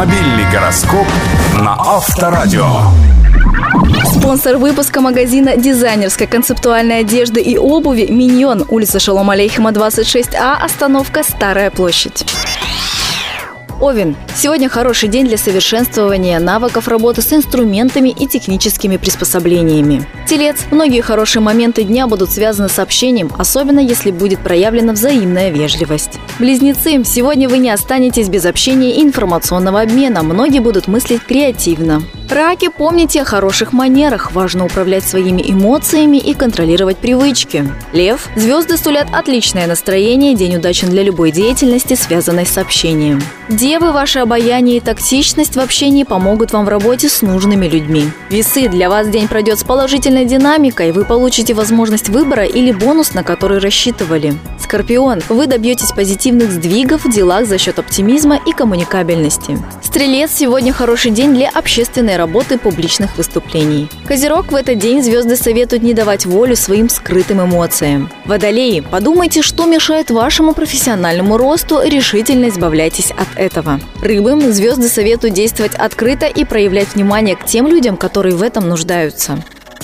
Автомобильный гороскоп на Авторадио. Спонсор выпуска магазина дизайнерской концептуальной одежды и обуви «Миньон», улица Шолом Алейхема, 26А, остановка Старая площадь. Овен. Сегодня хороший день для совершенствования навыков работы с инструментами и техническими приспособлениями. Телец. Многие хорошие моменты дня будут связаны с общением, особенно если будет проявлена взаимная вежливость. Близнецы. Сегодня вы не останетесь без общения и информационного обмена. Многие будут мыслить креативно. Раки. Помните о хороших манерах. Важно управлять своими эмоциями и контролировать привычки. Лев. Звезды сулят отличное настроение. День удачен для любой деятельности, связанной с общением. Девы, ваше обаяние и тактичность в общении помогут вам в работе с нужными людьми. Весы, для вас день пройдет с положительной динамикой, вы получите возможность выбора или бонус, на который рассчитывали. Скорпион, вы добьетесь позитивных сдвигов в делах за счет оптимизма и коммуникабельности. Стрелец, сегодня хороший день для общественной работы и публичных выступлений. Козерог, в этот день звезды советуют не давать волю своим скрытым эмоциям. Водолеи, подумайте, что мешает вашему профессиональному росту, решительно избавляйтесь от этого. Рыбы, звезды советуют действовать открыто и проявлять внимание к тем людям, которые в этом нуждаются.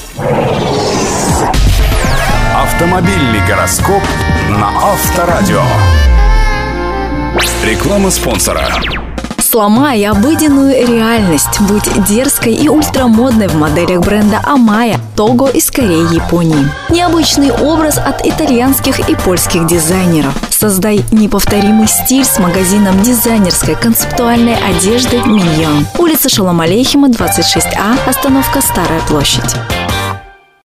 Автомобильный гороскоп на Авторадио. Реклама спонсора. Сломай обыденную реальность. Будь дерзкой и ультрамодной в моделях бренда Амая, Того из Кореи, Японии. Необычный образ от итальянских и польских дизайнеров. Создай неповторимый стиль с магазином дизайнерской концептуальной одежды «Миньон». Улица Шолом Алейхема, 26А, остановка Старая площадь.